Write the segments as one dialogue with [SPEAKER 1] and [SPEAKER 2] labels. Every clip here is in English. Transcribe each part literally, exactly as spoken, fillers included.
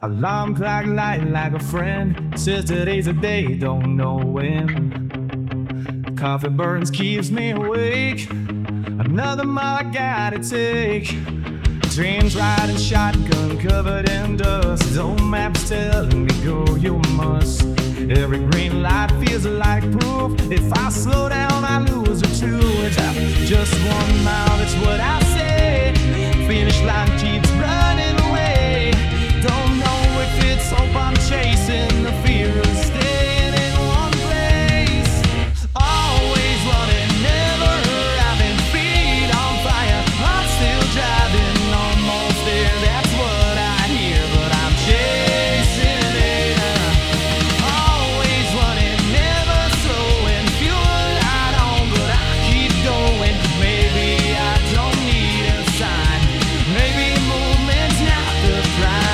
[SPEAKER 1] Alarm clock light like a friend. Says today's a day, don't know when. Coffee burns, keeps me awake. Another mile I gotta take. Dreams riding shotgun covered in dust. Old maps telling me go, you must. Every green light feels like proof. If I slow down, I lose a two. Just one mile, that's what I say. Finish line keeps running away. Don't know if it's hope I'm chasing, the fear of staying in one place. Always running, never arriving, feet on fire. I'm still driving, almost there. That's what I hear, but I'm chasing it. Always running, never slowing, fuel light on, but I keep going. Maybe I don't need a sign. Maybe movement's not the pride.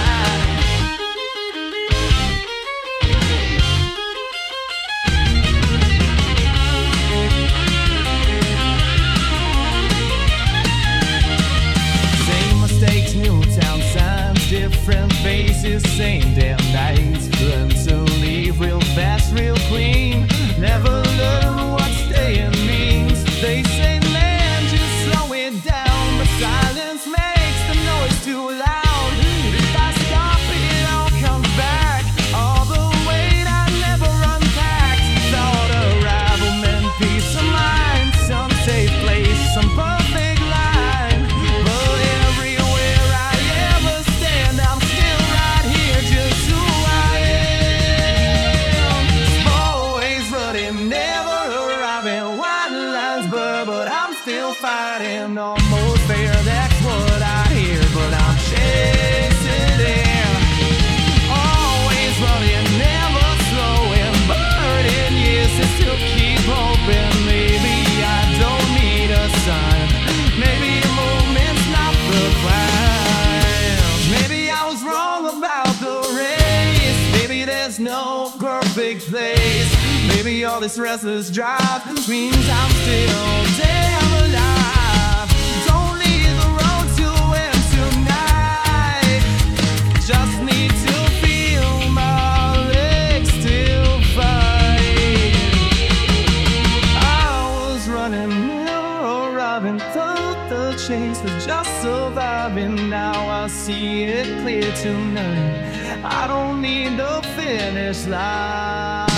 [SPEAKER 1] Same mistakes, new town signs, different faces, same damn nights. Learn to leave real fast, real clean. Never learn what staying means. They say man, just slow it down, but silence makes the noise too loud. If I stop, it all comes back. All the weight I never unpacked. Thought arrival meant peace of mind, some safe place, some perfect line. But everywhere I ever stand, I'm still right here, just who I am. Always running, never arriving. White lines blur, but I'm still fighting. Almost there, that's what I hear, but I'm chasing it. Always running, never slowing, burning years and still keep hoping. Maybe I don't need a sign. Maybe a movement's not the climb. Maybe I was wrong about the race. Maybe there's no perfect place. Maybe all this restless drive means I'm still damn alive. Don't need the road to end tonight. Just need to feel my legs still fight. I was running, never arriving. Thought the chase was just surviving. Now I see it clear tonight. I don't need the finish line.